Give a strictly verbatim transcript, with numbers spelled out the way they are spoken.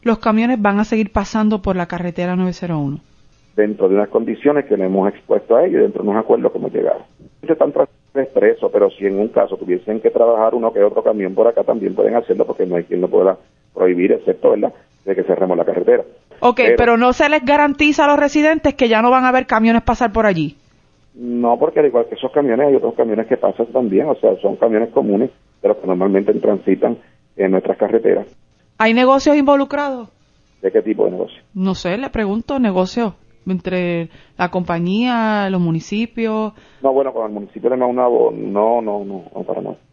los camiones van a seguir pasando por la carretera nueve cero uno. Dentro de unas condiciones que le hemos expuesto a ellos y dentro de unos acuerdos que hemos llegado. Están expreso, pero si en un caso tuviesen que trabajar uno que otro camión por acá, también pueden hacerlo porque no hay quien lo pueda prohibir, excepto, ¿verdad?, de que cerremos la carretera. Ok, pero, pero no se les garantiza a los residentes que ya no van a haber camiones pasar por allí. No, porque al igual que esos camiones, hay otros camiones que pasan también, o sea, son camiones comunes, pero que normalmente transitan en nuestras carreteras. ¿Hay negocios involucrados? ¿De qué tipo de negocio? No sé, le pregunto, negocios entre la compañía, los municipios. No, bueno, con el municipio de Maunabo, no, no, no, no, para nada.